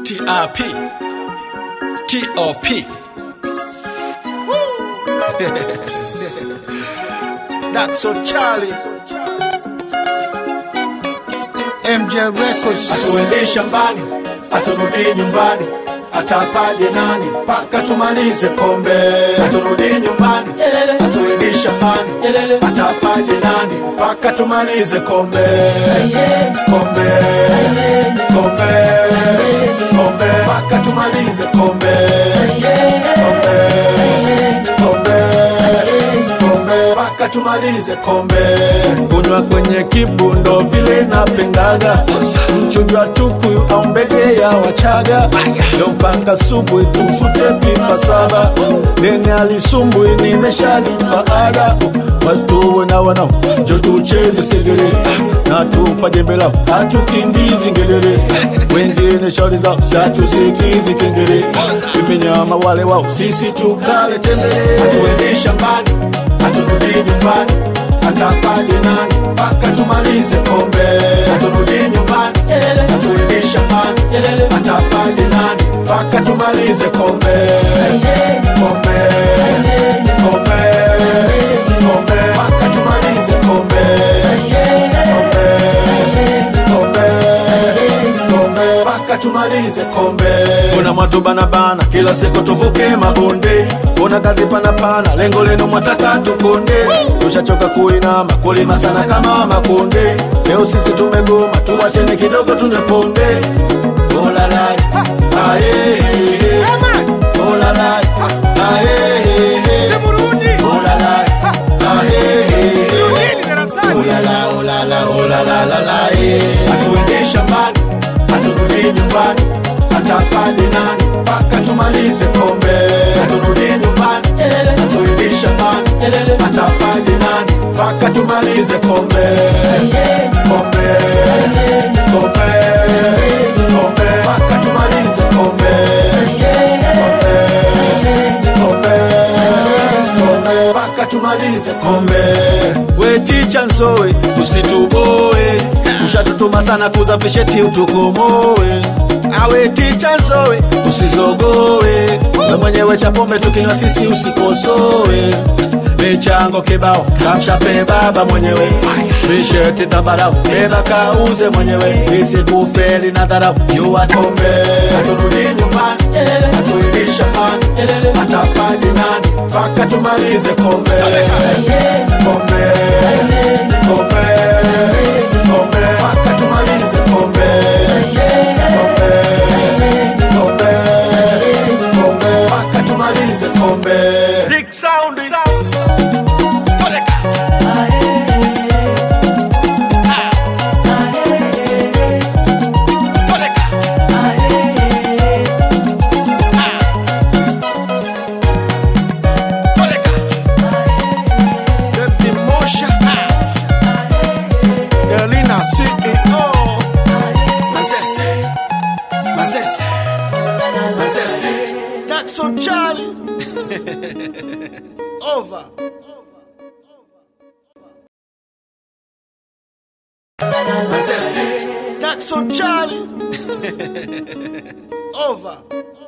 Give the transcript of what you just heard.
TRP TOP. That's so Charlie. MJ Records. Atuende shambani, aturudi nyumbani, atapaje nani paka tumalize kombe. Aturudi nyumbani, atuende shambani, atapaje nani paka tumalize kombe. Kombe, kombe, kombe, paka tumalize kombe. Kombe, kombe, kombe, paka tumalize kombe. Kunywa kwenye kibundo vile napendaga, mchujo wa tukuyu au mbege ya Wachaga. Leo mpaka subuhi tufute pipa saba, nene alisumbui nimeshalipa ada. Wastuwe na wanao, njo tucheze segere, na tupa jembe lao, hatukimbizi ngedere. Wengine shauri zao, satusikizi kengere. Imenyama wale wao, sisi tukale tembele. Atuende shambani, aturudi nyumbani, atapaje nani paka tumalize kombe. Aturudi nyumbani, atuende shambani, atapaje nani paka tumalize kombe. Kombe, kombe, kombe, paka tumalize kombe. Kombe, kombe, kombe, paka tumalize kombe. Kuna watu bana kila siku tuvuke mabonde. Kuna kazi pana lengo lenu mwataka tukonde. Tushachoka kuinama kulima sana kama makonde. Leo sisi tumegoma tuwachene kidogo tuneponde. Ola lai, ae, ola lai, ae, ola lai, ae, ola la. Atuende shambani, aturudi nyumbani, atapaje nani paka tumalize kombe. Aturudi nyumbani, atuende shambani, atapaje nani paka tumalize kombe. Kombe, kombe, kombe, paka tumalize kombe. Kombe, kombe, kombe, paka tumalize kombe. We ticha nsowe, usituboe, ushatutuma sana kuzafisheti utukomoe. Awe ticha nsowe, usizogoe, we mwenyewe cha pombe tukinywa sisi usikosoe. Michango kibao, kamshape baba mwenyewe, misheti tambarao, eba kauze mwenyewe. Sisi kufeli na dharau, jua kombe. Aturudi nyumbani, atuende shambani, atapaje nani paka tumalize kombe. Kombe, kombe, kombe, paka tumalize kombe. Kombe, kombe, kombe, paka tumalize kombe. Big sound. That's so Charlie. Over. That's so Charlie. Over.